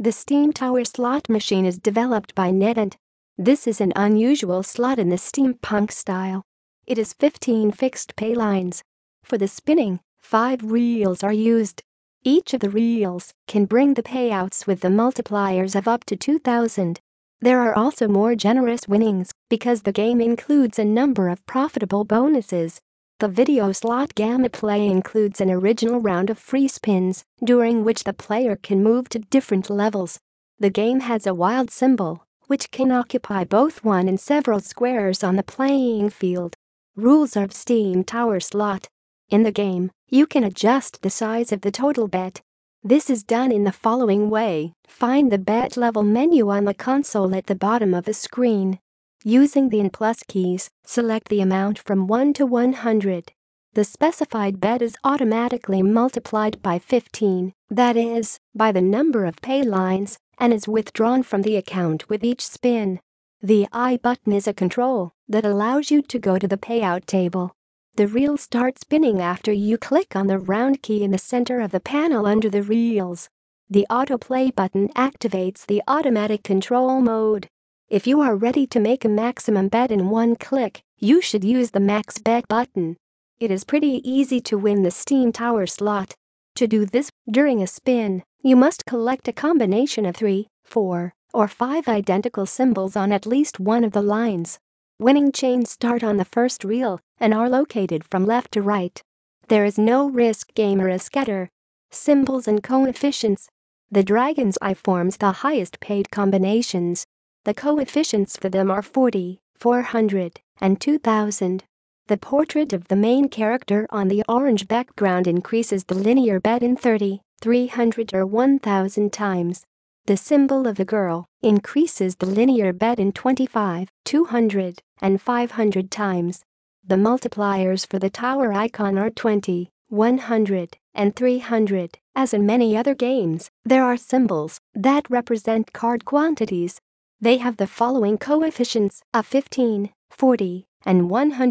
The Steam Tower slot machine is developed by NetEnt. This is an unusual slot in the steampunk style. It is 15 fixed pay lines. For the spinning, 5 reels are used. Each of the reels can bring the payouts with the multipliers of up to 2,000. There are also more generous winnings because the game includes a number of profitable bonuses. The video slot gamma play includes an original round of free spins, during which the player can move to different levels. The game has a wild symbol, which can occupy both one and several squares on the playing field. Rules of Steam Tower slot. In the game, you can adjust the size of the total bet. This is done in the following way. Find the bet level menu on the console at the bottom of the screen. Using the N+ keys, select the amount from 1 to 100. The specified bet is automatically multiplied by 15, that is, by the number of pay lines, and is withdrawn from the account with each spin. The I button is a control that allows you to go to the payout table. The reel starts spinning after you click on the round key in the center of the panel under the reels. The autoplay button activates the automatic control mode. If you are ready to make a maximum bet in one click, you should use the max bet button. It is pretty easy to win the Steam Tower slot. To do this, during a spin, you must collect a combination of 3, 4, or 5 identical symbols on at least one of the lines. Winning chains start on the first reel and are located from left to right. There is no risk game or a scatter. Symbols and coefficients. The dragon's eye forms the highest paid combinations. The coefficients for them are 40, 400, and 2000. The portrait of the main character on the orange background increases the linear bet in 30, 300 or 1000 times. The symbol of the girl increases the linear bet in 25, 200, and 500 times. The multipliers for the tower icon are 20, 100, and 300. As in many other games, there are symbols that represent card quantities. They have the following coefficients of 15, 40, and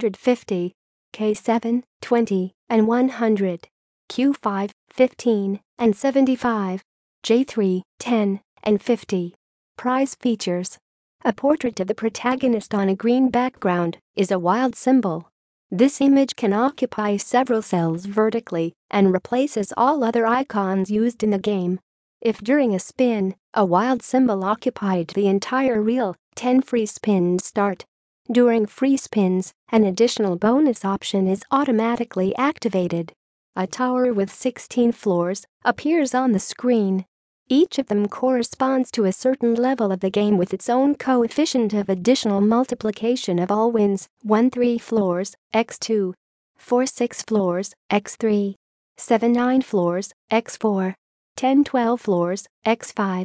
150, K7, 20, and 100, Q5, 15, and 75, J3, 10, and 50. Prize features. A portrait of the protagonist on a green background is a wild symbol. This image can occupy several cells vertically and replaces all other icons used in the game. If during a spin, a wild symbol occupied the entire reel, 10 free spins start. During free spins, an additional bonus option is automatically activated. A tower with 16 floors appears on the screen. Each of them corresponds to a certain level of the game with its own coefficient of additional multiplication of all wins: 1-3 floors, x2, 4-6 floors, x3, 7-9 floors, x4, 10-12 floors, x5,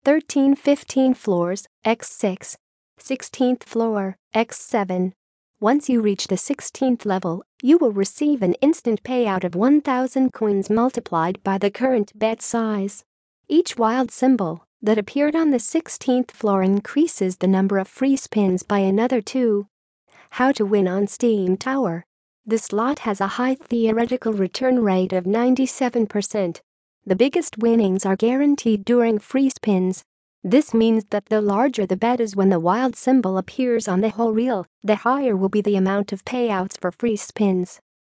13-15 floors, x6, 16th floor, x7. Once you reach the 16th level, you will receive an instant payout of 1,000 coins multiplied by the current bet size. Each wild symbol that appeared on the 16th floor increases the number of free spins by another 2. How to win on Steam Tower. The slot has a high theoretical return rate of 97%. The biggest winnings are guaranteed during free spins. This means that the larger the bet is when the wild symbol appears on the whole reel, the higher will be the amount of payouts for free spins.